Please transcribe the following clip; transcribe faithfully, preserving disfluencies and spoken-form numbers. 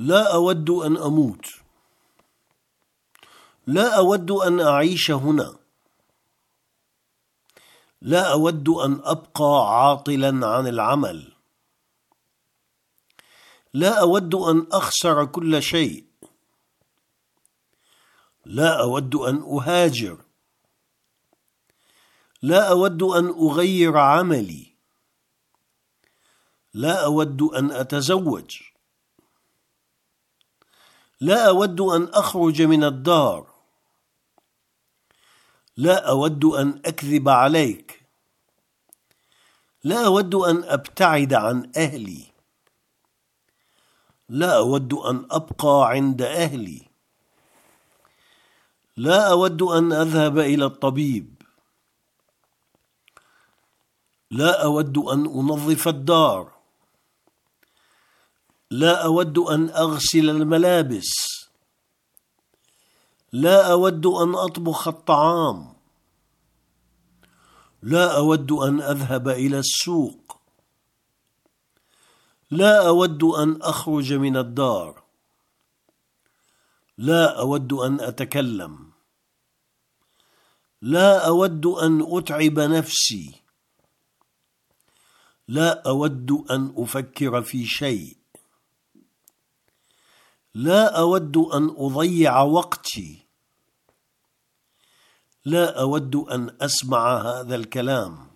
لا أود أن أموت. لا أود أن أعيش هنا. لا أود أن أبقى عاطلا عن العمل. لا أود أن أخسر كل شيء. لا أود أن أهاجر. لا أود أن أغير عملي. لا أود أن أتزوج. لا أود أن أخرج من الدار. لا أود أن أكذب عليك. لا أود أن أبتعد عن أهلي. لا أود أن أبقى عند أهلي. لا أود أن أذهب إلى الطبيب. لا أود أن أنظف الدار. لا أود أن أغسل الملابس. لا أود أن أطبخ الطعام. لا أود أن أذهب إلى السوق. لا أود أن أخرج من الدار. لا أود أن أتكلم. لا أود أن أتعب نفسي. لا أود أن أفكر في شيء. لا أود أن أضيع وقتي. لا أود أن أسمع هذا الكلام.